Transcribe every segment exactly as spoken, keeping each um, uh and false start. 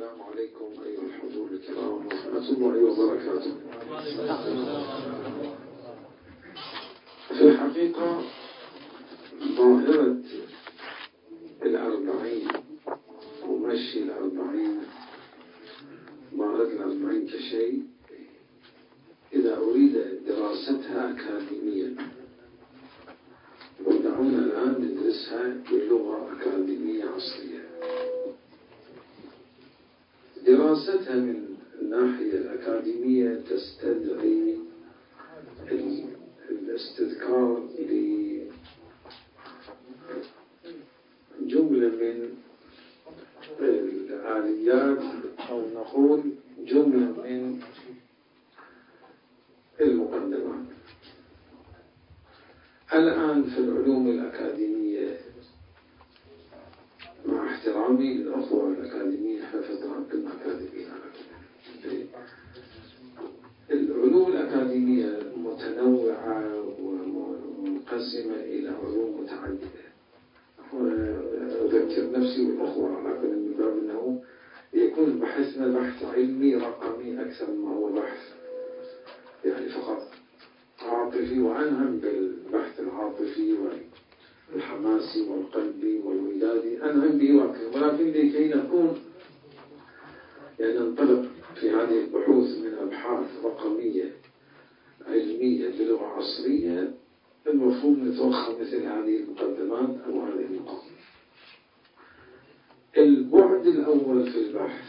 السلام عليكم أيها الحضور الكرام ورحمة الله وبركاته. في الحقيقة ظاهرة الأربعين ومشي الأربعين ظاهرة الأربعين كشيء إذا أريد دراستها أكاديميا، ودعونا الآن ندرسها بلغة أكاديمية عصرية. دراستها من الناحية الأكاديمية تستدعي الاستذكار لجملة من الآليات أو نقول جملة من المقدمات. الآن في العلوم الأكاديمية، مع احترامي للأخوة الأكاديميين، احنا فترة كنا أكاديميين، العلوم الأكاديمية متنوعة ومنقسمة إلى علوم متعددة. وأذكر نفسي والأخوة على كل من باب أنه يكون بحثنا بحث علمي رقمي أكثر ما هو بحث يعني فقط عاطفي، وأنهم بالبحث العاطفي والحماسي والقلبي والولادي أنهم به واقع. ولكن لكي نكون يعني ننطلق في هذه البحوث من أبحاث رقمية علمية بلغة عصرية، المفروض نتوخى مثل هذه المقدمات أو هذه النقاط. البعد الأول في البحث: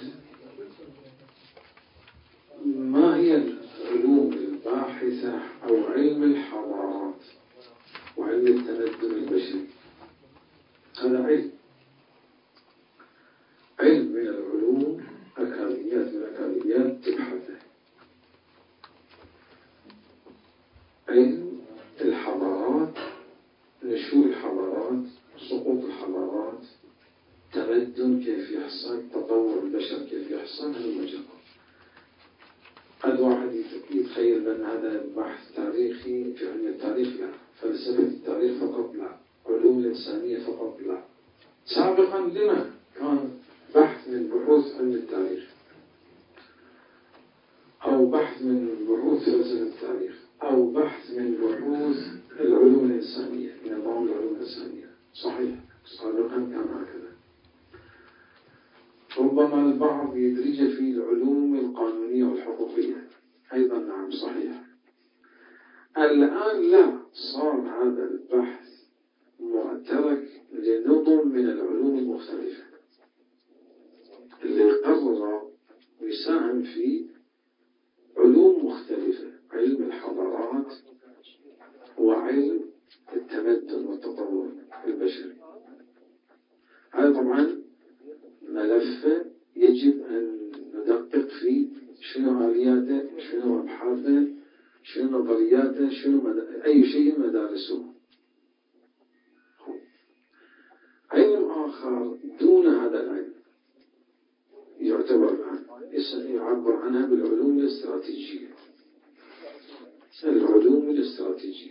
ما هي العلوم الباحثة أو علم الحضارات وعلم التمدن البشري؟ هذا علم علم من العلوم، أكاديميات من الأكاديميات تبحثه. علم الحضارات، نشوء الحضارات، سقوط الحضارات، تمدن كيف يحصل، تطور البشر كيف يحصل، هذا المجال. قد واحد يتخيل بأن هذا بحث تاريخي في علم التاريخ، لا. فلسفة التاريخ فقط لا. علوم الإنسانية فقط لا. سابقا لما كان بحث من بحوث علم التاريخ أو بحث من بحوث فلسفة التاريخ أو بحث من بحوث العلوم الإنسانية، من نظام العلوم الإنسانية. صحيح، سابقا كان هكذا. ربما البعض يدرج في العلوم القانونية والحقوقية أيضا، نعم صحيح. الآن لا، صار هذا البحث معترك لنظم من العلوم المختلفة اللي قرر يساهم في علوم مختلفة: علم الحضارات وعلم التمدن والتطور البشري. هذا طبعا ملف يجب أن ندقق فيه، شنو آلياته، شنو أبحاثه، شنو نظرياته، شنو مد... أي شيء مدارسه. علم آخر دون هذا العلم يعتبر الآن يعبر عنها بالعلوم الاستراتيجية. العلوم الاستراتيجية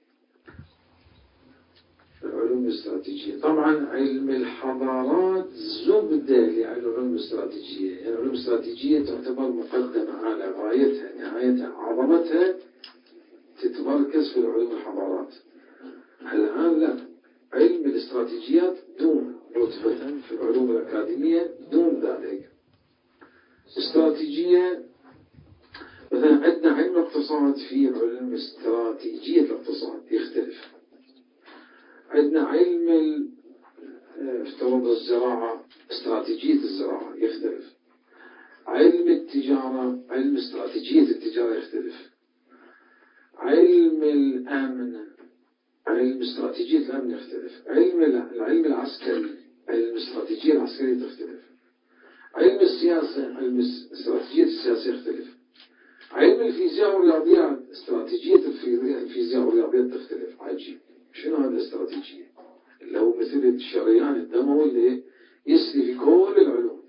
العلوم الاستراتيجية طبعا علم الحضارات زبدة للعلوم الاستراتيجية. يعني العلوم الاستراتيجية تعتبر مقدمة على غايتها، نهايتها، عظمتها تتمركز في العلوم الحضارات. الآن لا، علم الاستراتيجيات دون رتبة في العلوم الأكاديمية دون ذلك. استراتيجية مثلا عندنا علم الاقتصاد، في علم استراتيجية الاقتصاد يختلف. عندنا علم افترض الزراعة، استراتيجية الزراعة يختلف. علم التجارة، علم استراتيجية التجارة يختلف. علم الأمن، علم استراتيجية الأمن يختلف. علم العلم العسكري، علم استراتيجية العسكرية تختلف. علم السياسة، علم استراتيجية السياسة يختلف. علم الفيزياء والرياضيات، استراتيجية الفيزياء والرياضيات تختلف. عجيب، شنو هذا الاستراتيجية؟ اللي هو مثل الشريان الدموي اللي يسري في كل العلوم.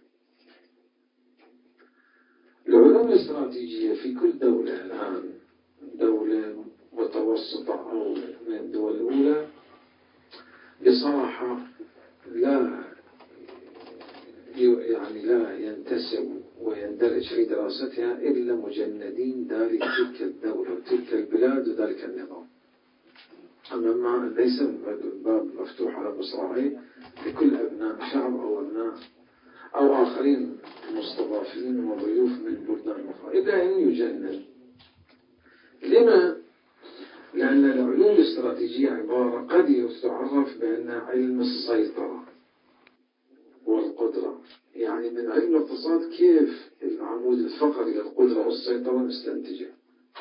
العلوم الاستراتيجية في كل دولة الآن، دولة متوسطة أو من الدول الأولى، بصراحة لا يعني لا ينتسب يندرج في دراستها إلا مجندين ذلك تلك الدولة وتلك البلاد وذلك النظام. أما ما ليس الباب مفتوح على مصراعيه لكل أبناء شعب أو أبناء أو آخرين مستضافين وضيوف من بلدان أخرى إلا أن يجند. لما؟ لأن العلوم الاستراتيجية عبارة قد تعرف بأنها علم السيطرة والقدرة. يعني من علم الاقتصاد كيف العمود الفقري للقدرة والسيطرة نستنتجه،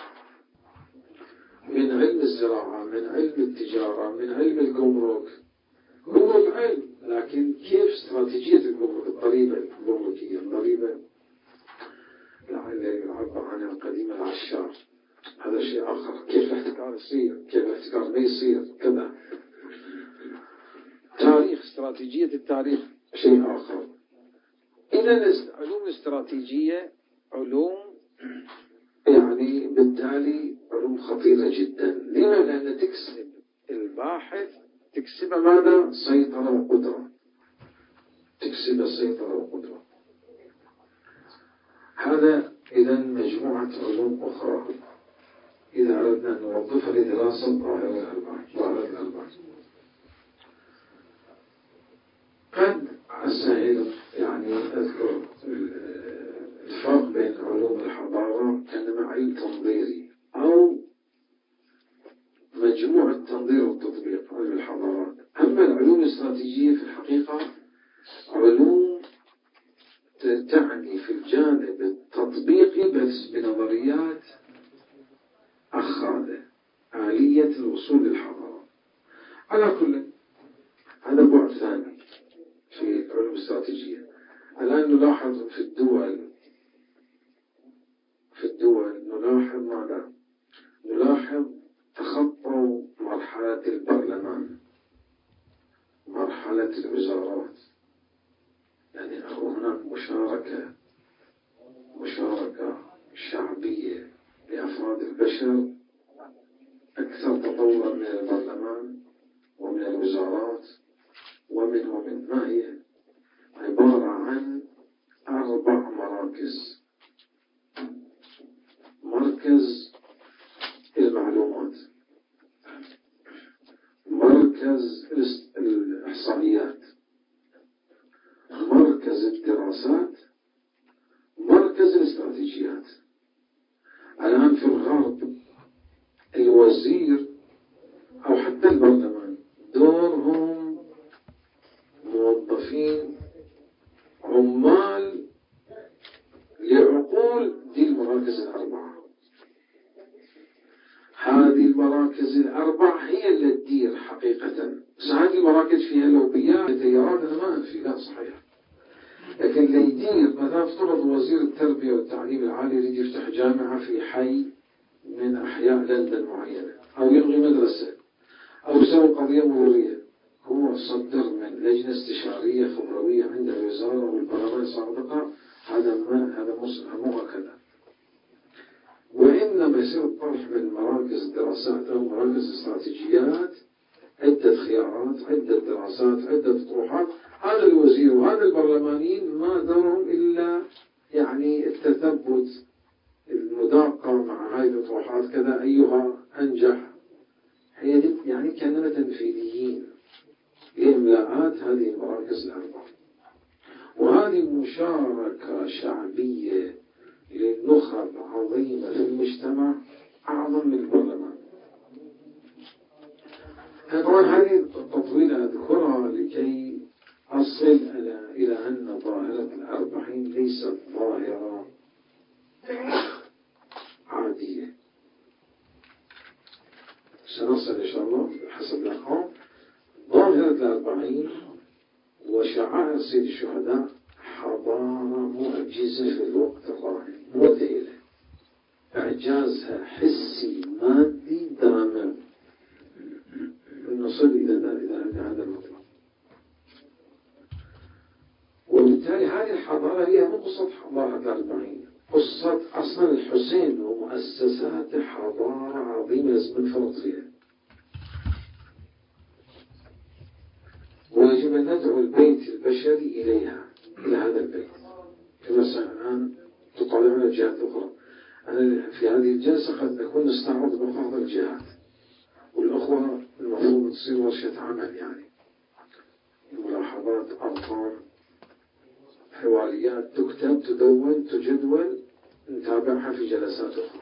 من علم الزراعة، من علم التجارة، من علم الجمرك. جمرك علم، لكن كيف استراتيجية الجمرك، الضريبة الجمركية، الضريبة اللي يعبر عنها القديم العشار، هذا شيء آخر. كيف الاحتكار يصير، كيف الاحتكار ما يصير، كذا. تاريخ، استراتيجية التاريخ شيء آخر. إذا علوم الاستراتيجية علوم يعني بالتالي علوم خطيرة جدا. لما؟ لأن تكسب الباحث، تكسب ماذا؟ سيطرة وقدرة، تكسب سيطرة وقدرة. هذا إذا مجموعة علوم أخرى إذا أردنا أن نوظفها لدراسة ظاهرة الأربعة. ظاهرة الأربعة قد أسهل يعني أذكر الفرق بين علوم الحضارة كأنما علم تنظيري أو مجموعة تنظير والتطبيق، علم الحضارات. أما العلوم الاستراتيجية في الحقيقة علوم تعني في الجانب التطبيقي بس بنظريات أخاذة، آلية الوصول للحضارة. على كل هذا بعد ثاني في العلوم الاستراتيجية. الآن نلاحظ في الدول في الدول نلاحظ ماذا؟ نلاحظ تخطوا مرحلة البرلمان، مرحلة الوزارات. يعني هناك مشاركة مشاركة شعبية لأفراد البشر أكثر تطورا من البرلمان ومن الوزارات ومن ومن ما هي عبارة عن أربع مراكز. مركز المعلومات، مركز الإحصائيات، مركز الدراسات، مركز الاستراتيجيات. الآن في الغرب الوزير أو حتى البرلمان دورهم موظفين عمال لعقول دي المراكز الأربعة. هذه المراكز الأربع هي اللي تدير حقيقة. بس هذه المراكز فيها لوبيات تيارات، أنا ما أنفي، لا صحيح، لكن اللي يدير مثلا افترض وزير التربية والتعليم العالي يريد يفتح جامعة في حي من أحياء لندن معينة، أو يلغي مدرسة، أو يسوي قضية مرورية، هو صدر من لجنة استشارية خبروية عند الوزارة والبرلمان صادقة. هذا ما هذا مو هكذا. وإنما يصير الطرح من مراكز دراسات أو مراكز استراتيجيات، عدة خيارات، عدة دراسات، عدة طروحات. هذا الوزير وهذا البرلمانيين ما دورهم إلا يعني التثبت، المداقة مع هذه الطروحات، كذا أيها أنجح. هي دي يعني كأننا تنفيذيين لإملاءات هذه المراكز الأربعة. وهذه مشاركة شعبية للنخب عظيمة في المجتمع أعظم من البرلمان. طبعا هذه التطويل أذكرها لكي أصل إلى أن ظاهرة الأربعين ليست ظاهرة عادية. سنصل إن شاء الله حسب الأرقام. ظاهرة الأربعين وشعائر سيد الشهداء حضارة معجزة في الوقت الراهن، مذهلة، إعجازها حسي مادي دامر. نصل إلى هذا المطلب. وبالتالي هذه الحضارة هي مو قصة حضارة الأربعين، قصة أصلا الحسين ومؤسسات حضارة عظيمة لازم نفرط فيها. ويجب أن ندعو البيت البشري إليها، إلى هذا البيت. كما الآن الجهات الأخرى. أنا في هذه الجلسة قد نكون نستعرض بعض الجهات، والأخوة المفروض تصير ورشة عمل، يعني ملاحظات، أرقام، حواليات تكتب، تدون، تجدول، نتابعها في جلسات أخرى.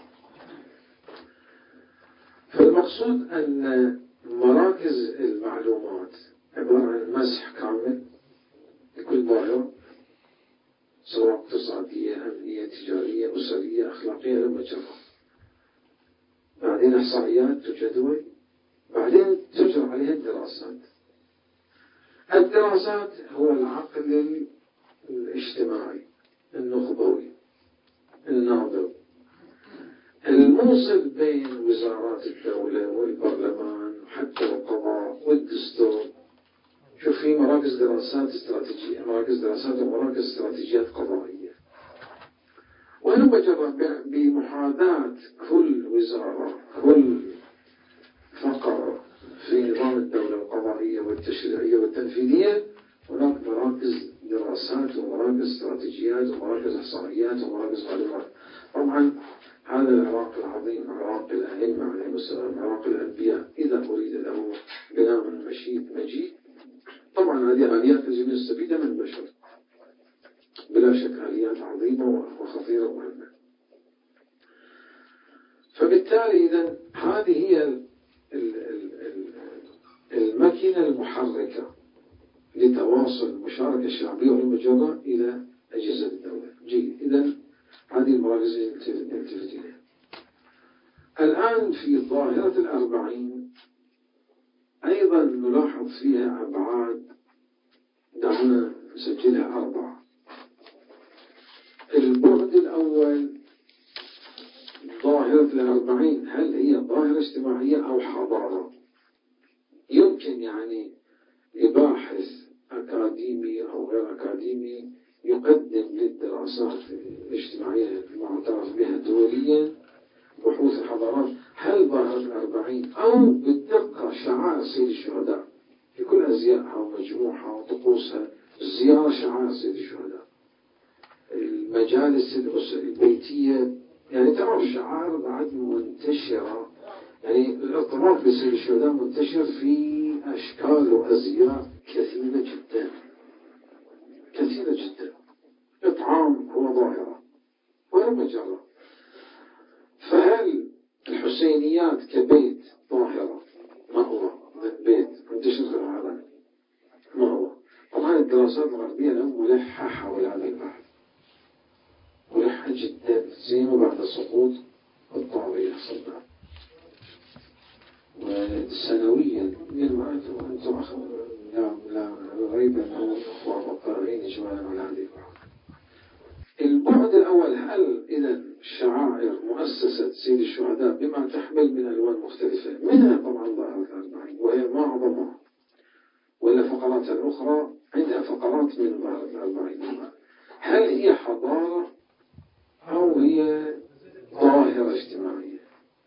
فالمقصود أن مراكز المعلومات عبارة عن مسح كامل لكل ظاهرة، سواء اقتصادية، أمنية، تجارية، أسرية، أخلاقية، لما جرى. بعدين إحصائيات تجدول، بعدين تجرى عليها الدراسات. الدراسات هو العقل الاجتماعي النخبوي الناظر الموصل بين وزارات الدولة والبرلمان وحتى القضاء والدستور. شوف، في مراكز دراسات استراتيجية، مراكز دراسات ومراكز استراتيجيات قضائية، وهلم جرى بمحاذاة كل وزارة، كل فقرة في نظام الدولة القضائية والتشريعية والتنفيذية، هناك مراكز دراسات ومراكز استراتيجيات ومراكز إحصائيات ومراكز معلومات. طبعا هذا العراق العظيم، عراق الأئمة عليهم السلام، عراق الأنبياء، إذا أريد له بناء مشيد مجيد، طبعا هذه آليات لازم نستفيد من البشر، بلا شك آليات عظيمة وخطيرة ومهمة. فبالتالي إذن هذه هي الماكينة المحركة لتواصل المشاركة الشعبية والمجرة إلى أجهزة الدولة. جيد، إذن هذه المراكز نلتفت إليها. الآن في ظاهرة الأربعين أيضا نلاحظ فيها أبعاد، دعونا نسجلها أربعة. البعد الأول، ظاهرة الأربعين، هل هي ظاهرة اجتماعية أو حضارة؟ يمكن يعني لباحث أكاديمي أو غير أكاديمي يقدم للدراسات الاجتماعية المعترف بها دوليا بحوث الحضارات، هل ظاهرة الأربعين أو بالدقة شعائر سيد الشهداء بكل أزيائها ومجموعها وطقوسها، الزيارة شعائر سيد الشهداء، المجالس البيتية، يعني تعرف شعائر بعد منتشرة، يعني الارتباط بسيد الشهداء منتشر في أشكال وأزياء كثيرة جدا كثيرة جدا. إطعام هو ظاهرة والمجرة. فهل الحسينيات كبيت ظاهرة؟ ما هو بيت منتشر في العالم؟ ما هو؟ طبعا الدراسات الغربية الآن ملحة حول هذا البحث، ملحة جدا، زي ما بعد سقوط الطاغية صدام. وسنويا أنتم لا لا ريب أنه واقعين إجمالا على هذه البحث. البعد الأول، هل إذا شعائر مؤسسة سيد الشهداء بما تحمل من ألوان مختلفة، منها طبعا ظاهرة الأربعين وهي معظمها، ولا فقرات الأخرى عندها فقرات من ظاهرة الأربعين، هل هي حضارة أو هي ظاهرة اجتماعية؟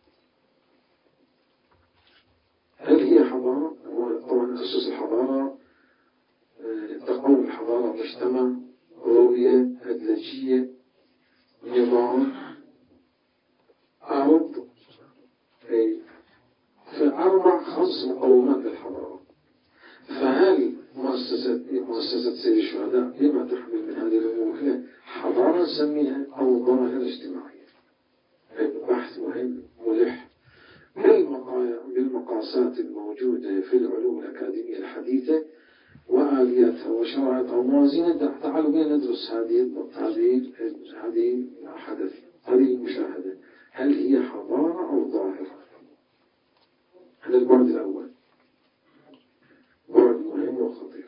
هل هي حضارة؟ طبعا أسس الحضارة، تقوم الحضارة مجتمع، رؤية، أدلجية، نظام، أرض، فأربع خمس مقومات للحضارة. فهل مؤسسة مؤسسة سيد الشهداء بما تحمل من هذه الأمور حضارة نسميها أو ظاهرة اجتماعية؟ بحث مهم ملح بالمقاسات الموجودة في العلوم الأكاديمية الحديثة وآلياتها وشرائطها وموازينها. تعالوا بنا ندرس هذه هذه هذه الحدث، هذه المشاهدة، هل هي حضارة أو ظاهرة؟ هذا البعد الأول، بعد مهم وخطير.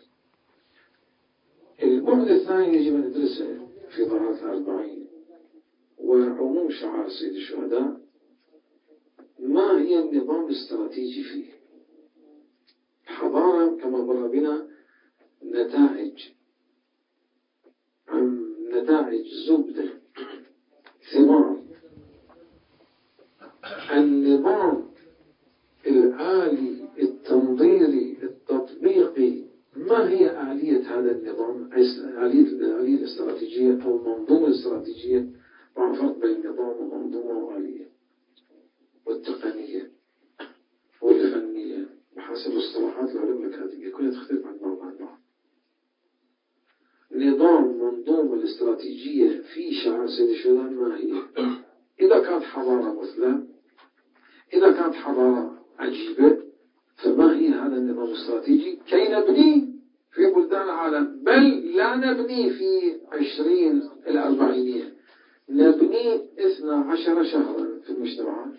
البعد الثاني يجب أن ندرسه في ظاهرة الأربعين وعموم شعائر سيد الشهداء، ما هي النظام الاستراتيجي فيه؟ الحضارة كما مر بنا نتائج عن نتائج زبدة ثمار. النظام الآلي التنظيري التطبيقي، ما هي آلية هذا النظام؟ آلية الآلية الاستراتيجية أو المنظومة الاستراتيجية طبعا فرق بين النظام والمنظومة وآلية والتقنية والفنية بحسب اصطلاحات العلوم الأكاديمية كلها تختلف عن بعض عن بعض. نظام منظومة الاستراتيجية في شعار سيد الشهداء ما هي؟ إذا كانت حضارة مثلى، إذا كانت حضارة عجيبة، فما هي هذا النظام الاستراتيجي كي نبني في بلدان العالم؟ بل لا نبني في عشرين إلى أربعين، نبني اثنا عشر شهرا في المجتمعات.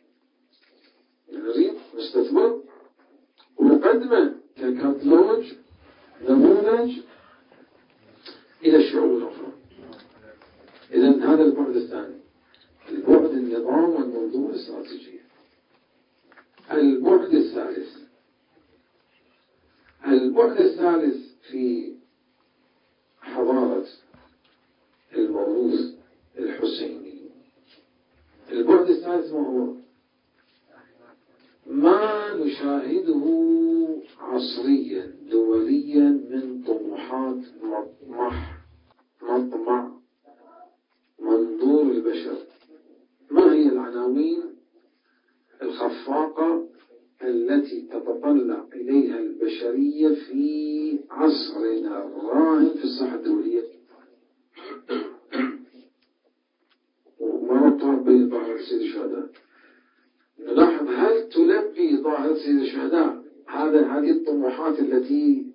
نريد نستثمر ونقدمه ككتالوج نموذج إلى الشعوب الأخرى. إذن هذا البعد الثاني، البعد النظام والمنظومة الاستراتيجية. البعد الثالث، البعد الثالث في حضارة الموروث الحسيني. البعد الثالث ما هو؟ ما نشاهده عصريا دوليا من طموحات مطمح مطمع منظور البشر. ما هي العناوين الخفاقة التي تتطلع إليها البشرية في عصرنا الراهن في الساحة الدولية؟ وما ربطها بين ظاهرة سيد الشهداء؟ نلاحظ هل تلبي ظاهرة سيد الشهداء هذا هذه الطموحات التي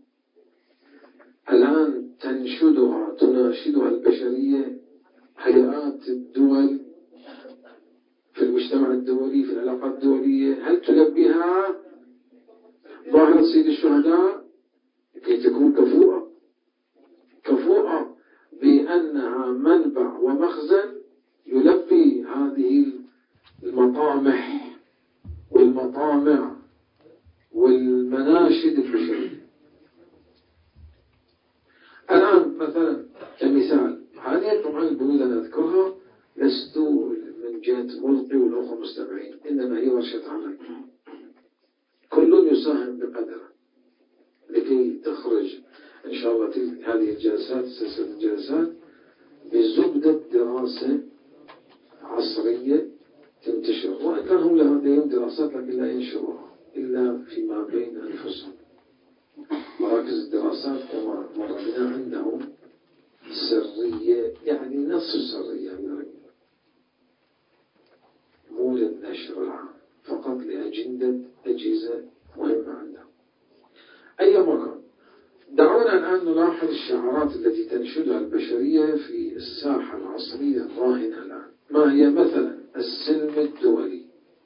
الآن تنشدها تناشدها البشرية، هيئات الدول في المجتمع الدولي في العلاقات الدولية، هل تلبيها ظاهرة سيد الشهداء كي تكون كفوءة كفوءة بأنها منبع ومخزن يلبي هذه المطامح والمطامع والمناشد البشرية؟ الآن مثلا كمثال، هذه طبعا البنود أنا أذكرها لست من جهة ملقي والأخوة مستمعين، إنما هي ورشة عمل، كل يساهم بقدره لكي تخرج إن شاء الله تلك هذه الجلسات سلسلة الجلسات بزبدة دراسة عصرية تنتشر. وإن كان هم لديهم دراسات لكن لا ينشروها إلا فيما بين أنفسهم. مراكز الدراسات كما مر بنا عندهم سرية، يعني نص سرية مو للنشر العام، فقط لأجندة أجهزة مهمة عندهم. أي مكان، دعونا الآن نلاحظ الشعارات التي تنشدها البشرية في الساحة العصرية الراهنة الآن. ما هي؟ مثلا السلم الدولي،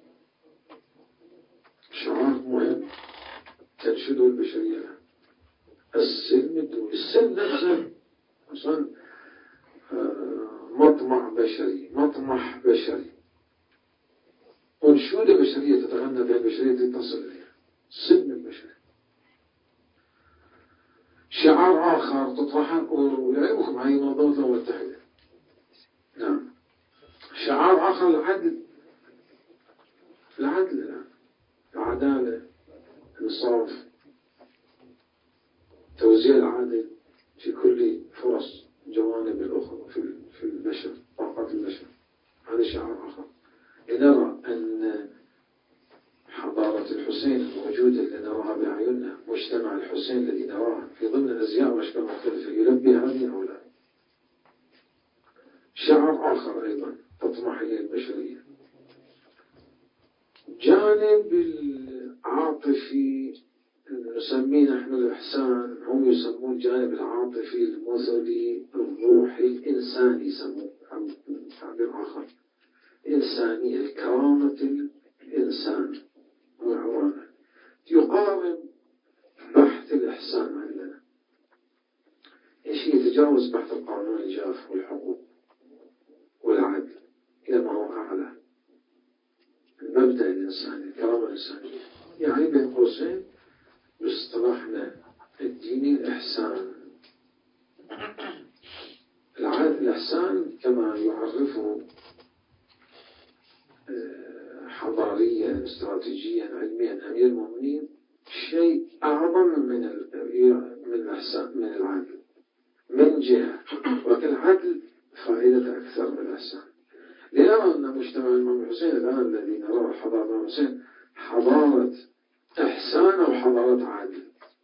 شعار مهم تنشده البشرية الآن. السلم الدولي، السلم نفسه أصلا مطمع بشري، مطمح بشري، أنشودة بشرية تتغنى بها البشرية تصل إليها، السلم البشري. شعار آخر تطرحه ويعلمكم هذه منظمة الأمم المتحدة. نعم، شعار آخر العدل، العدل الآن، العدالة، الإنصاف، توزيع العادل في كل فرص جوانب الأخرى في البشر، طاقات البشر. هذا شعار آخر. لنرى أن حضارة الحسين الموجودة اللي نراها بأعيننا، مجتمع الحسين الذي نراه في ضمن الأزياء وأشكال مختلفة، يلبي هذه أو لا. شعار آخر أيضا تطمح إليه البشرية، جانب العاطفي نسميه نحن الإحسان، هم يسمون الجانب العاطفي المثلي الروحي الإنساني، يسمون تعبير آخر إنسانية، كرامة الإنسان وعنوانه. يقارب بحث الإحسان عندنا، إيش يتجاوز بحث القانون الجاف والحقوق والعدل إلى ما هو أعلى، المبدأ الإنساني، الكرامة الإنسانية. يعني بين قوسين باصطلاحنا الديني الإحسان. العدل الإحسان كما يعرفه حضاريا استراتيجيا علميا أمير المؤمنين شيء أعظم من من الإحسان من العدل من جهة، ولكن العدل فائدة أكثر من الإحسان، لنرى أن مجتمع الإمام الحسين الآن الذي نراه حضارة الإمام الحسين حضارة إحسان أو حضارة عدل.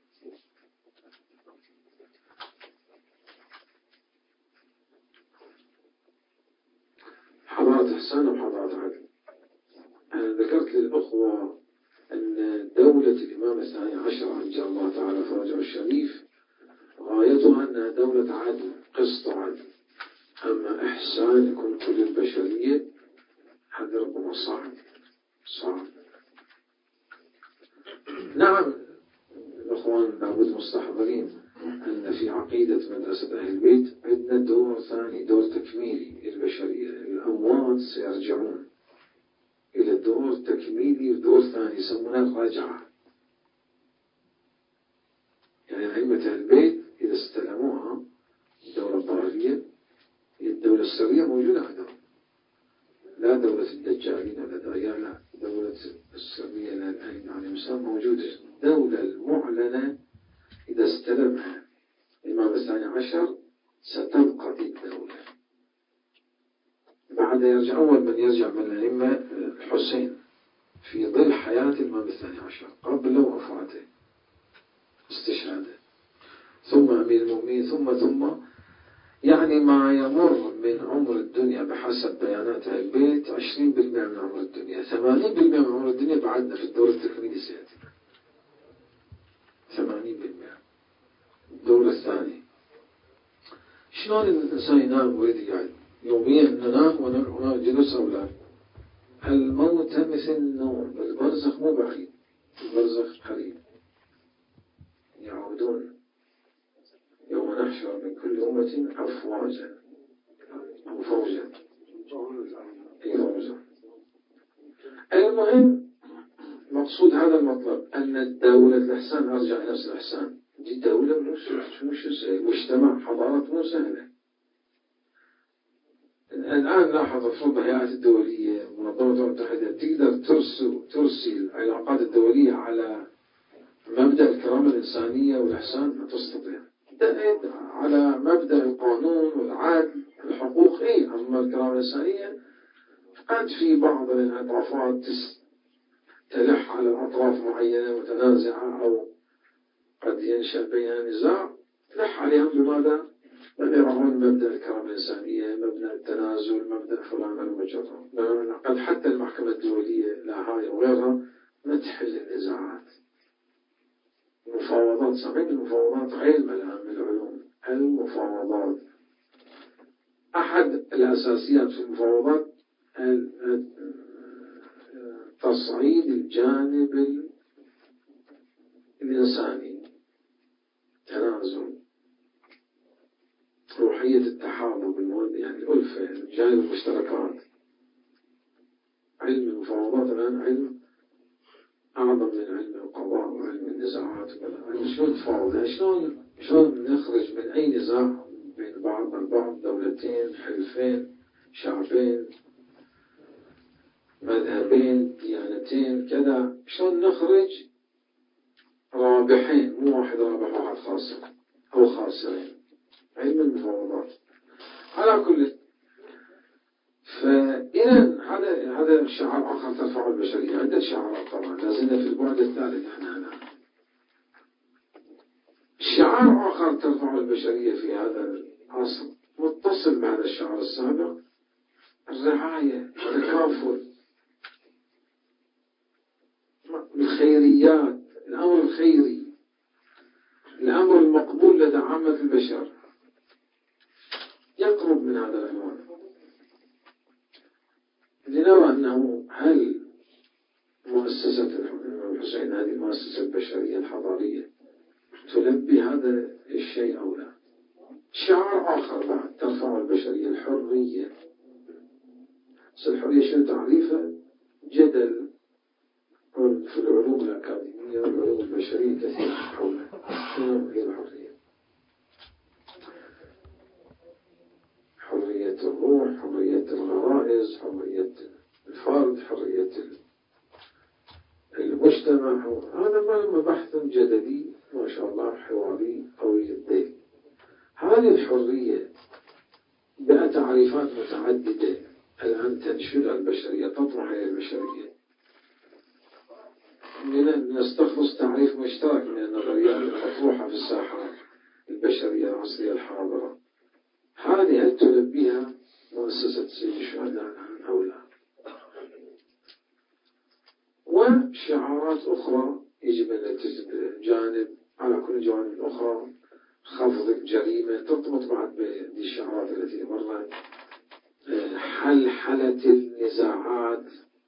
حضارة إحسان أو حضارة عدل. أنا ذكرت للأخوة أن دولة الإمام الثاني عشر عجل الله تعالى فرجه الشريف غايتها أنها دولة عدل، قسط عدل. أما إحسان يكون كل البشرية هذا ربما صعب صعب. نعم الأخوان لابد مستحضرين أن في عقيدة مدرسة أهل البيت عندنا دور ثاني، دور تكميلي للبشرية. الأموات سيرجعون إلى دور تكميلي ودور ثاني يسمونه الرجعة. يعني أئمة أهل البيت إذا استلموها الدولة الظاهرية هي الدولة السرية موجودة عندهم، لا دولة الدجالين ولا دجال، لا دولة السرية للأئمة عليهم السلام موجودة. الدولة المعلنة إذا استلمها الإمام الثاني عشر ستبقى في الدولة. بعد يرجع أول من يرجع من الأئمة الحسين في ظل حياة الإمام الثاني عشر قبل وفاته استشهاده، ثم أمير المؤمنين، ثم ثم يعني ما يمر من عمر الدنيا بحسب بيانات أهل البيت عشرين بالمئة من عمر الدنيا، ثمانين بالمئة من عمر الدنيا بعدنا في الدور التكميلي سيأتي. ثمانين بالمئة الدور الثاني. شلون الإنسان ينام ويريد يقعد؟ يوميا ننام ونجلس أو لا؟ الموت مثل النوم، البرزخ مو بعيد، البرزخ قريب. يعودون يوم نحشر من كل أمة أفواجا أو فوجا أي فوجا. المهم مقصود هذا المطلب أن الدولة الإحسان أرجع نفس الإحسان. دي دولة مش مش مجتمع حضارة مو سهلة. الآن لاحظ الفروض الهيئات الدولية منظمة الأمم المتحدة تقدر ترسل ترسل العلاقات الدولية على مبدأ الكرامة الإنسانية والإحسان، ما تستطيع. على مبدأ القانون والعدل الحقوق إيه، أما الكرامة الإنسانية قد في بعض الانعطافات تلح على أطراف معينة متنازعة أو قد ينشأ بينها نزاع تلح عليهم. بماذا؟ من يرون مبدأ الكرامة الإنسانية، مبدأ التنازل، مبدأ فلان المجرم. قد حتى المحكمة الدولية لا هاي وغيرها ما تحل النزاعات. المفاوضات، سمعت المفاوضات علم الآن من العلوم، المفاوضات أحد الأساسيات في المفاوضات تصعيد الجانب الإنساني، تنازل، روحية التحابب، يعني الألفة، الجانب المشتركات. علم المفاوضات الآن علم أعظم من علم القضاء وعلم النزاعات. يعني شلون تفاوض، يعني شلون شلون نخرج من أي نزاع بين بعض البعض، دولتين، حلفين، شعبين، مذهبين، ديانتين، كذا، شلون نخرج رابحين، مو واحد رابح واحد خاسر أو خاسرين. علم المفاوضات. على كل فإذا هذا هذا شعار آخر ترفع البشرية. عدة شعارات طبعا، لازلنا في البعد الثالث احنا هنا. شعار آخر ترفع البشرية في هذا العصر متصل بهذا الشعار السابق، الرعاية، التكافل، الخيريات، الأمر الخيري، الأمر المقبول لدى عامة البشر، يقرب من هذا العنوان. لنرى أنه هل مؤسسة الإمام الحسين هذه المؤسسة البشرية الحضارية تلبي هذا الشيء أو لا؟ شعار آخر بعد ترفع البشرية، الحرية. بس الحرية شنو تعريفها؟ جدل في العلوم الأكاديمية والعلوم البشرية كثير حولها. شنو هي الحرية؟ حرية الروح، حرية الغرائز، حرية الفرد، حرية المجتمع. هذا بحث جدلي ما شاء الله، حواري قوي الدين. هذه الحرية بتعريفات متعددة الآن تنشر البشرية، تطرح إلى البشرية. نستخلص تعريف مشترك من النظريات المطروحة في الساحة البشرية العصرية الحاضرة. هذه هل تلبيها مؤسسة سيد الشهداء الآن أو لا؟ وشعارات أخرى يجب أن تجد جانب على كل جوانب الأخرى، خفض الجريمة ترتبط بعد بهذه الشعارات التي مرت، حلحلة النزاعات،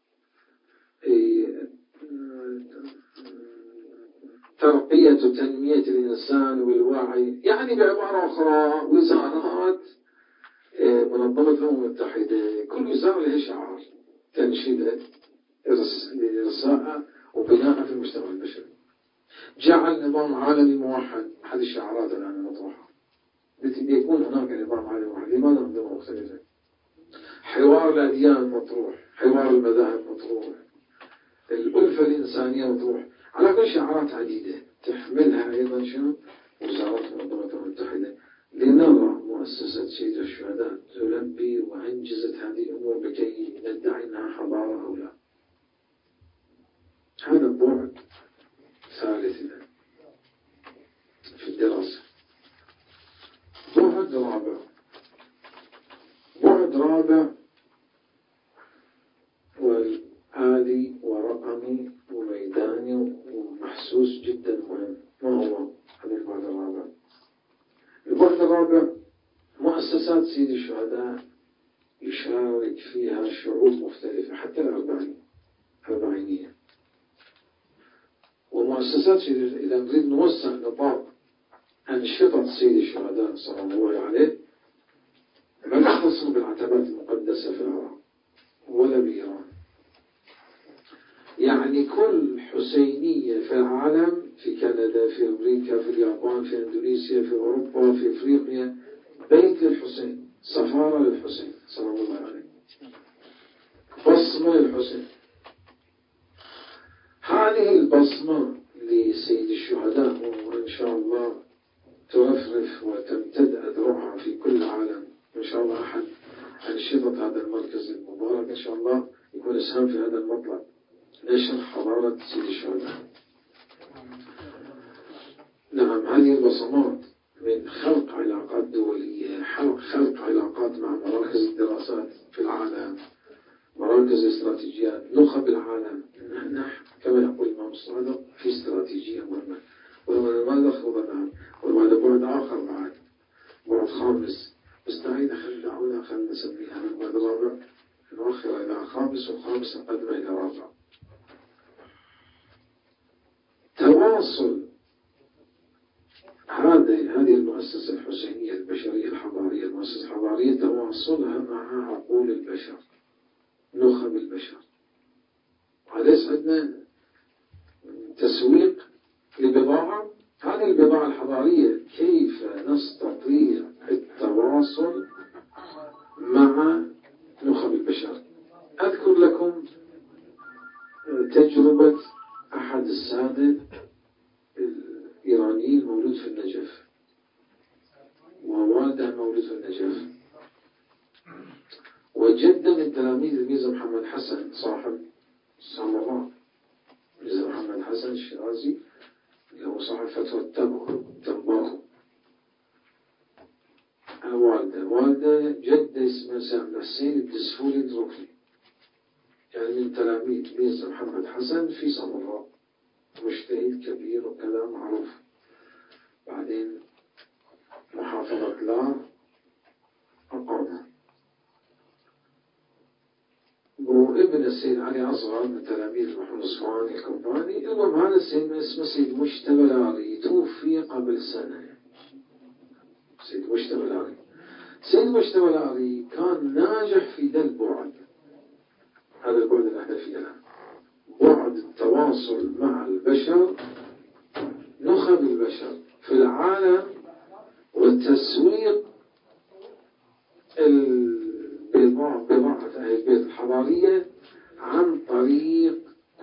ترقية وتنمية الإنسان والوعي. يعني بعبارة أخرى وزارات منظمة الأمم المتحدة كل وزارة لها شعار تنشيده لإرساء وبناء في المجتمع البشري. جعل نظام عالمي موحد، هذه الشعارات الآن المطروحة. يكون هناك نظام عالمي موحد، لماذا أنظمة مختلفة؟ حوار الأديان مطروح، حوار المذاهب مطروح، الألفة الإنسانية مطروح، على كل شعارات عديدة تحملها أيضا شنو؟ وزارات منظمة الأمم المتحدة. لنرى مؤسسة سيد الشهداء تلبي وأنجزت هذه الأمور لكي ندعي أنها حضارة أو لا. هذا بعد ثالث في الدراسة. بعد رابع، بعد رابع والآلي ورقمي وميداني ومحسوس جدا مهم. ما هو هذا البعد الرابع؟ البعد الرابع مؤسسات سيد الشهداء يشارك فيها شعوب مختلفة، حتى الأربعين أربعينية. ومؤسسات سيد، إذا نريد نوسع نطاق أنشطة سيد الشهداء صلى الله عليه، ما نختصر بالعتبات المقدسة في العراق ولا بإيران. يعني كل حسينية في العالم، في كندا، في أمريكا، في اليابان، في إندونيسيا، في أوروبا، في أفريقيا، بيت للحسين، سفارة للحسين صلى الله عليه، بصمة للحسين. هذه البصمة لسيد الشهداء وإن شاء الله ترفرف وتمتد أذرعها في كل العالم. إن شاء الله أحد أنشطة هذا المركز المبارك إن شاء الله يكون إسهام في هذا المطلب، نشر حضارة سيد الشهداء. نعم، هذه البصمات من خلق علاقات دولية، خلق علاقات مع مراكز الدراسات في العالم، مراكز استراتيجيات، نخب العالم. نحن كما يقول الإمام الصادق في استراتيجية مهمة، وما نخوضنا. وهذا بعد آخر بعد، بعد خامس، بس دعينا خلينا دعونا خلينا نسميها البعد الرابع، نؤخر إلى خامس، والخامس نقدم إلى رابع. تواصل هذه هذه المؤسسة الحسينية البشرية الحضارية، المؤسسة الحضارية، تواصلها مع عقول البشر، نخب البشر. وليس عندنا تسويق لبضاعة، هذه البضاعة الحضارية كيف نستطيع التواصل مع نخب البشر. أذكر لكم تجربة أحد السادة الإيرانيين المولود في النجف، ووالده مولود في النجف، وجدا من تلاميذ الميرزا محمد حسن صاحب السامراء، الميرزا محمد حسن الشيرازي اللي هو صاحب فتوى التنباكو. والده والده جده اسمه سامي حسين الدسفولي الدروكلي، يعني من تلاميذ الميرزا محمد حسن في سامراء، مجتهد كبير وكلام معروف. بعدين محافظة لا أقامه، وابن السيد علي أصغر من تلاميذ محمد الصفواني الكوباني. المهم هذا السيد اسمه سيد مجتبى العري، توفي قبل سنة. سيد مجتبى العري سيد مجتبى العري كان ناجح في ذا البعد، هذا البعد اللي احنا فيه الآن، بعد التواصل مع البشر، نخب البشر في العالم، والتسويق البضاعة بضاعة أهل البيت الحضارية عن طريق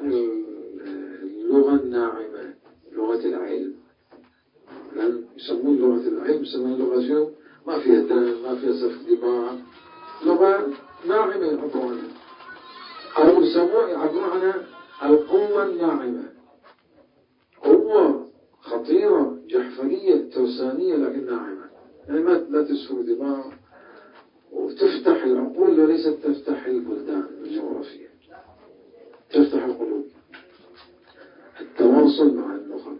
اللغة الناعمة، لغة العلم. لأن يسمون لغة العلم يسمون لغة شنو؟ ما فيها دم، ما فيها سفك دماء، لغة ناعمة يعبروا عنها، أو يسموها يعبرون عنها القوة الناعمة، قوة خطيرة جحفلية ترسانية لكن ناعمة، يعني ما لا تسفك دماء وتفتح العقول وليست تفتح البلدان الجغرافية، تفتح القلوب. التواصل مع النخب.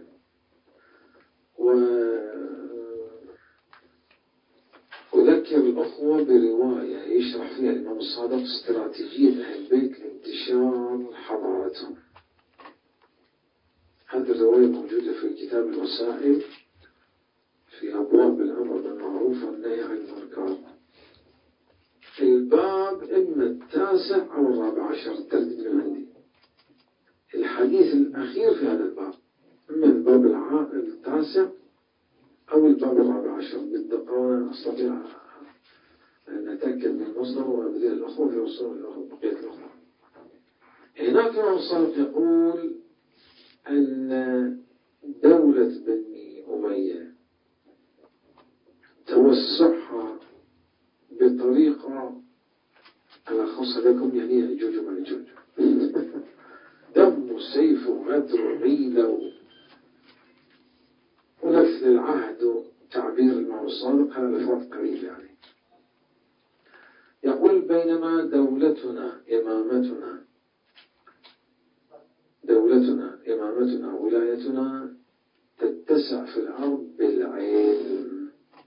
وأذكر الأخوة برواية يشرح فيها الإمام الصادق استراتيجية أهل البيت لانتشار حضارتهم. هذه الرواية موجودة في كتاب الوسائل في أبواب الأمر بالمعروف والنهي عن المنكر، الباب إما التاسع أو الرابع عشر، الترتيب من عندي، الحديث الأخير في هذا الباب إما الباب التاسع أو الباب الرابع عشر بالدقة، وأنا أستطيع أن أتأكد من المصدر وأبدأ الأخوة في وصول بقية الأخوة. هناك الصادق يقول أن دولة بني أمية توسعها بطريقة أنا خاصة لكم يعني يأجوج ومأجوج دم وسيف وغدر وغيلة ونفس العهد وتعبير الإمام الصادق، هذا الفرق قريب يعني. يقول بينما دولتنا إمامتنا دولتنا إمامتنا ولايتنا تتسع في الأرض بالعلم،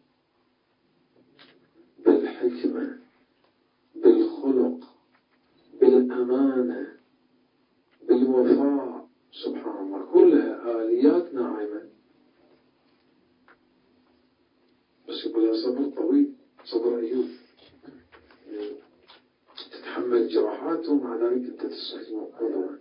بالحكمة، بالخلق، بالأمانة، بالوفاء، سبحان الله، كلها آليات ناعمة، بس يقول لها صبر طويل، صبر أيوب، تتحمل جراحات ومع ذلك أنت تستحي قدما.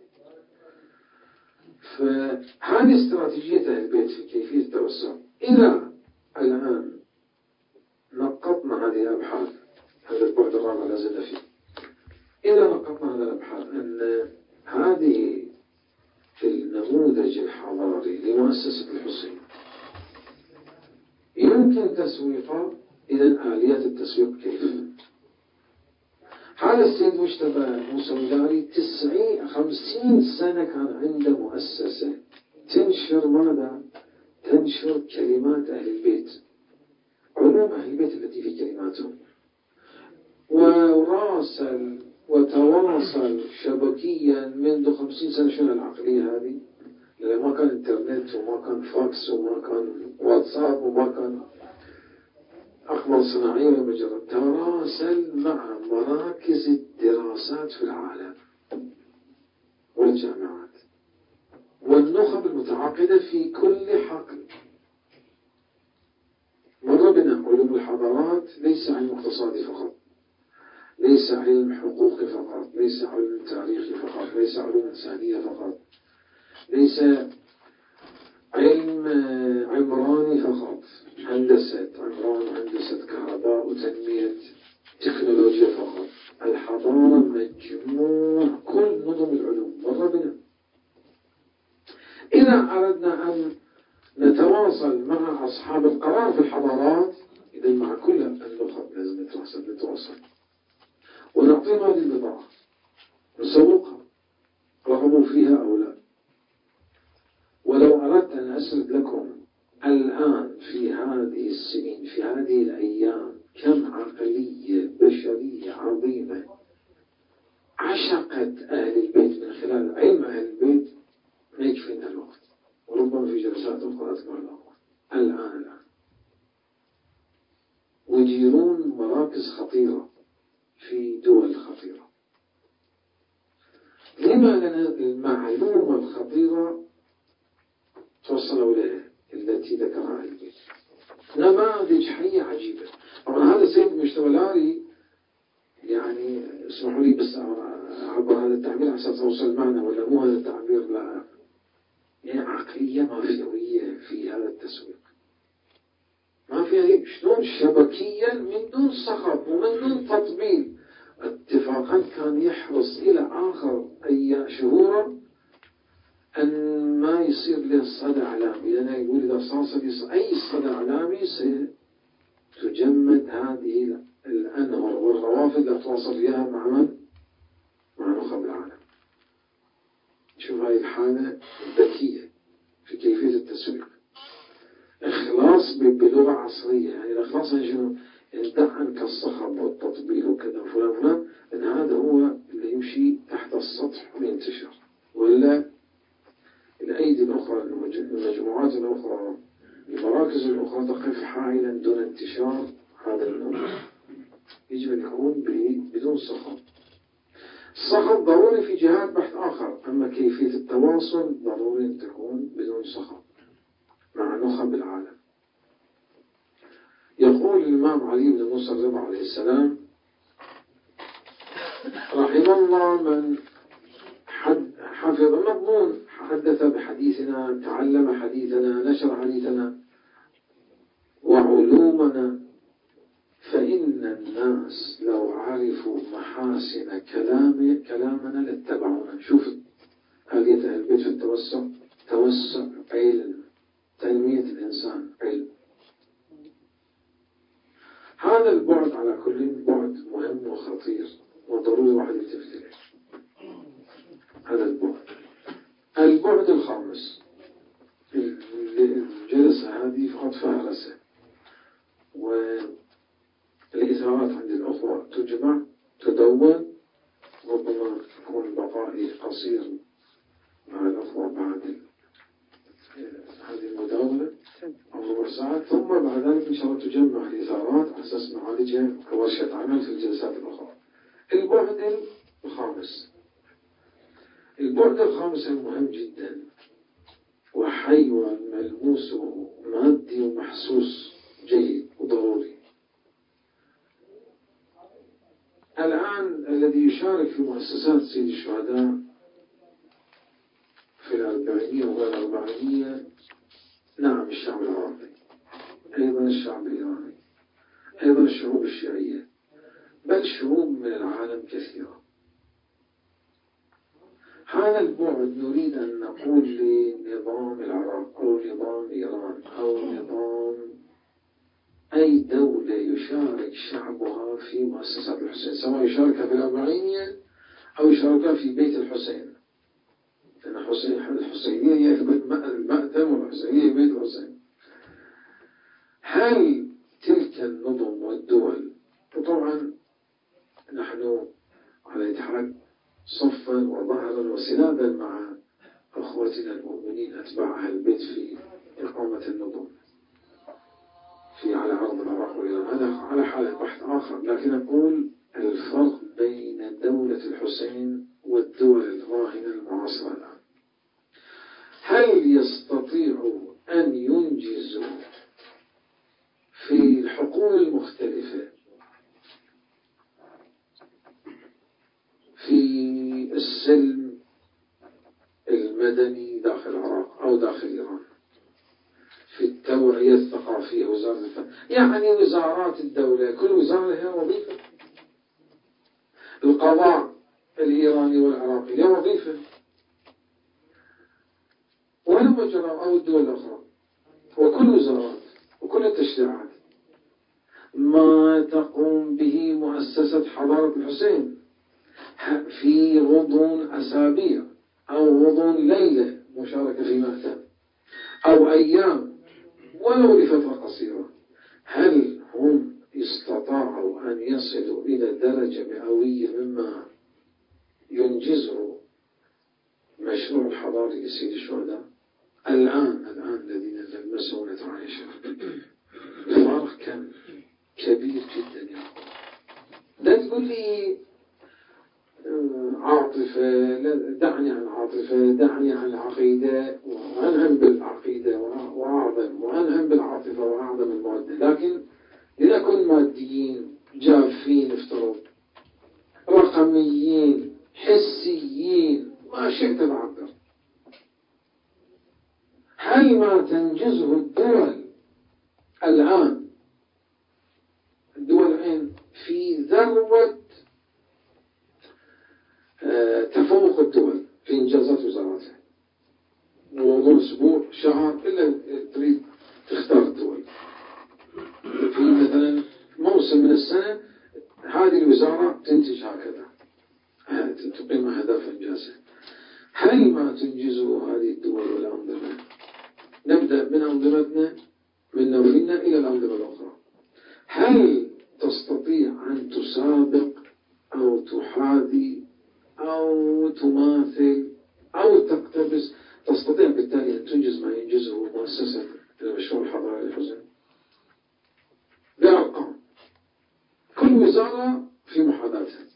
فهذه استراتيجية أهل البيت في كيفية التوسع. إذا الآن نقطنا هذه الأبحاث، هذا البعد الرابع لازلنا فيه، إذا نقطنا هذه الأبحاث أن هذه النموذج الحضاري لمؤسسة الحسين يمكن تسويقه، إذا آليات التسويق كيف؟ هذا السيد مجتبى موسى وداري تسعين خمسين سنة كان عنده مؤسسة تنشر ماذا؟ تنشر كلمات أهل البيت، علوم أهل البيت التي في كلماتهم، وراسل وتواصل شبكيا منذ خمسين سنة. شنو العقلية هذه؟ لأن ما كان انترنت وما كان فاكس وما كان واتساب وما كان أقمار صناعية ولا مجرد، تراسل مع مراكز الدراسات في العالم والجامعات والنخب المتعاقدة في كل حقل. مر بنا علوم الحضارات ليس علم اقتصادي فقط، ليس علم حقوقي فقط، ليس علم تاريخي فقط، ليس علوم إنسانية فقط، ليس علم عمراني فقط، هندسة عمران وهندسة كهرباء وتنمية تكنولوجيا فقط. الحضارة مجموع كل نظم العلوم مر بنا. إذا أردنا أن نتواصل مع أصحاب القرار في الحضارات، إذا مع كل النخب لازم نتواصل نتواصل ونعطيهم هذه البضاعة، نسوقها، رغبوا فيها أو لا. ولو أردت أن أسرد لكم الآن في هذه السنين في هذه الأيام كم عقلية بشرية عظيمة عشقت أهل البيت من خلال علم أهل البيت ما يكفينا الوقت، وربما في جلسات أخرى أذكر الأخوة. الآن الآن ويديرون مراكز خطيرة في دول خطيرة. لما لنا المعلومة الخطيرة توصلوا إليها التي ذكرها أهل البيت، نماذج حية عجيبة. طبعا هذا السيد المشتولاري يعني اسمحوا لي بس أعبر هذا التعبير على أساس أوصل معنا، ولا مو هذا التعبير، لا، يعني عقلية مافيوية في هذا التسويق، ما فيها شلون شبكيا من دون صخب ومن دون تطبيل. اتفاقا كان يحرص إلى آخر أي شهوره أن ما يصير له صدى إعلامي، لأنه يقول إذا صار أي صدى إعلامي تجمد هذه الأنهر والروافد لا تواصل فيها مع من؟ مع نخب العالم. شوف هاي الحالة ذكية في كيفية التسويق. إخلاص بلغة عصرية، يعني الإخلاص يعني شنو؟ دع عنك الصخب والتطبيل وكذا وفلان فلان، إن هذا هو اللي يمشي تحت السطح وينتشر، ولا الأيدي الأخرى المجموعات الأخرى المراكز الأخرى تقف حائلا دون انتشار هذا النوع. يجب أن يكون بدون صخب. الصخب ضروري في جهات بحث آخر، أما كيفية التواصل ضروري أن تكون بدون صخب مع نخب العالم. يقول الإمام علي بن موسى الرضا عليه السلام: رحم الله من حفظ مضمون، حدث بحديثنا، تعلم حديثنا، نشر حديثنا وعلومنا، فإن الناس لو عرفوا محاسن كلام كلامنا لاتبعونا. شوف آية البيت في التوسع، توسع علم، تنمية الإنسان علم. هذا البعد على كل بعد مهم وخطير وضروري واحد يلتفت إليه. هذا البعد. البعد الخامس، الجلسة هذه فقط فهرسة، والإثارات عند الأخوة تجمع تدون، ربما يكون بقائي قصير مع الأخوة بعد هذه المداولة أو ربع ساعة، ثم بعد ذلك إن شاء الله تجمع الإثارات على أساس نعالجها كورشة عمل في الجلسات الأخرى. البعد الخامس، البعد الخامس مهم جدا وحي وملموس ومادي ومحسوس جيد وضروري. الآن الذي يشارك في مؤسسات سيد الشهداء في الأربعينية وغير الأربعينية، نعم الشعب العراقي، أيضا الشعب الإيراني، أيضا الشعوب الشيعية، بل شعوب من العالم كثيرة. هذا البعد نريد أن نقول لنظام العراق أو نظام إيران أو نظام أي دولة يشارك شعبها في مؤسسات الحسين، سواء يشارك في الأربعينية أو يشارك في بيت الحسين، لأن الحسينية يثبت المأتم والحسينية بيت الحسين. هل تلك النظم والدول، وطبعا نحن على اتحاد صفا وظهرا وسنادا مع أخوتنا المؤمنين أتباع أهل البيت في إقامة النظم في على أرض العراق وإيران، هذا على حالة بحث آخر، لكن أقول الفرق بين دولة الحسين والدول الراهنة المعاصرة الآن. هل يستطيعوا أن ينجزوا في الحقول المختلفة، في السلم المدني داخل العراق أو داخل إيران، في التوعية الثقافية، وزارة الفن، يعني وزارات الدولة كل وزارة لها وظيفة، القضاء الإيراني والعراقي له وظيفة، ولا مجرى أو الدول الأخرى، وكل وزارات وكل التشريعات ما تقوم به مؤسسة حضارة الحسين في غضون أسابيع أو غضون ليلة مشاركة في مأتم أو أيام ولو لفترة قصيرة، هل هم استطاعوا أن يصلوا إلى درجة مئوية مما ينجزه مشروع الحضاري لسيد الشهداء الآن الآن الذين نلمسه ونتعايشه؟ الفارق كان كبير جدا. يعني لا تقول لي عاطفة، دعني عن عاطفة، دعني عن العقيدة وأنعم بالعقيدة وأعظم، وأنعم بالعاطفة وأعظم المودة، لكن لنكن ماديين جافين افترض، رقميين حسيين، ما شئت تعبر. هل ما تنجزه الدول الآن، الدول الآن في ذروة تفوق الدول في إنجازات وزاراتها، وموضوع أسبوع شهر إلا تريد تختار الدول، في مثلا الأخرى تنتج هكذا، تقيم أهدافا جاسمة. هل ما تنجزه هذه الدول والأنظمة؟ نبدأ من أنظمتنا من نوفلنا إلى الأنظمة الأخرى. هل تستطيع أن تسابق أو تحاذي أو تماثل أو تقتبس، تستطيع بالتالي أن تنجز ما ينجزه مؤسسة المشروع الحضاري للحزن بأرقام، كل وزارة في محاذاتها.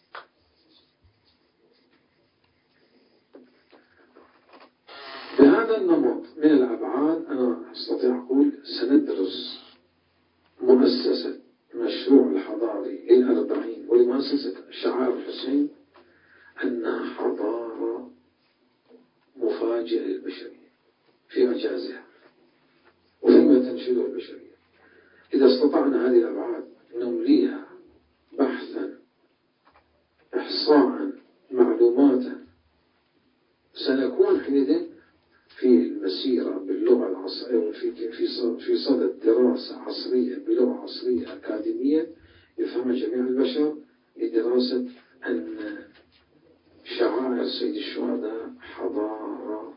بهذا النمط من الأبعاد أنا أستطيع أقول سندرس مؤسسة مشروع الحضاري للأربعين ولمؤسسة شعائر الحسين أنها حضارة مفاجئة للبشرية في إعجازها وفيما تنشده البشرية. إذا استطعنا هذه الأبعاد نمليها بحثا إحصاء معلوماتا، سنكون حينئذ في المسيرة باللغة العصرية في في في صدد دراسة عصرية بلغة عصرية أكاديمية يفهمها جميع البشر لدراسة أن شعائر سيد الشهداء حضارة.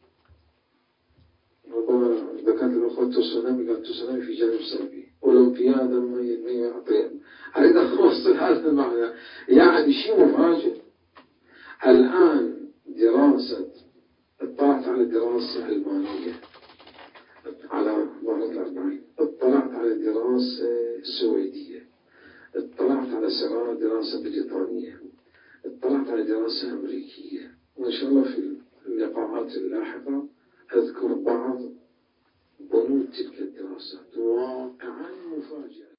ربما ذكرت الأخوة التسونامي قال التسونامي في جانب سلبي، أولمبيادا ما يعطي، أريد أوصل هذا المعنى، يعني شيء مفاجئ. الآن دراسة، اطلعت على دراسة ألمانية على ظهر الأربعين، اطلعت على دراسة سويدية، اطلعت على سراء دراسة بريطانية، اطلعت على دراسة أمريكية، وإن شاء الله في اللقاءات اللاحقة أذكر بعض بنود تلك الدراسات. واقعا مفاجئة.